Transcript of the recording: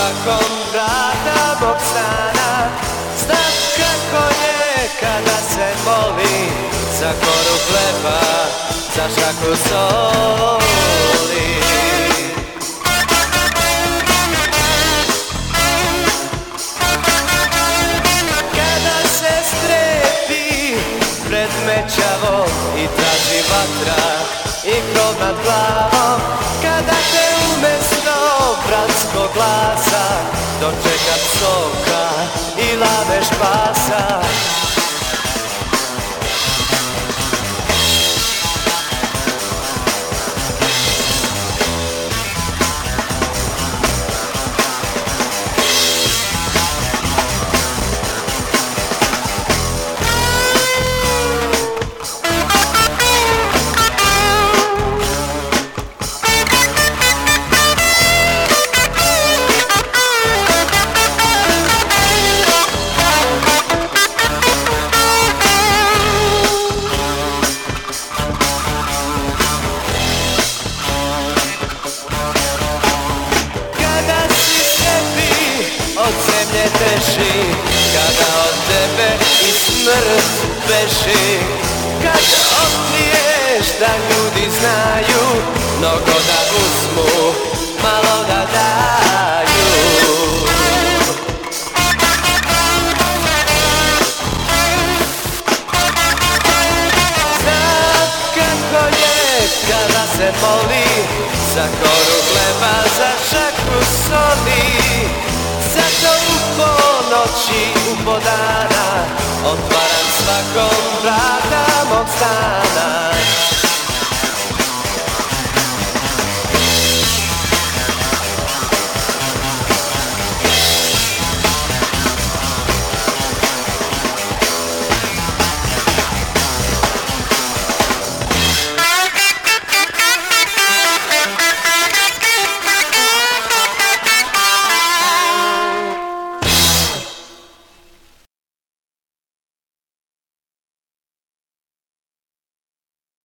svakom vrata mog stana. Znam kako je kada se moli za koru hleba, za šaku soli. Kada se strepi pred mećavom i traži vatra i krov nad glavom, kada te umesto bratskog glasa dočeka psovka i lavež pasa. Od zemlje teži, kada od tebe i smrt beži, kad otkriješ da ljudi znaju mnogo da uzmu, malo da daju. Znam kako je kada se moli za koru hleba, za šaku soli. Zato u ponoći, u podana otvaram svakom vrata mog stana.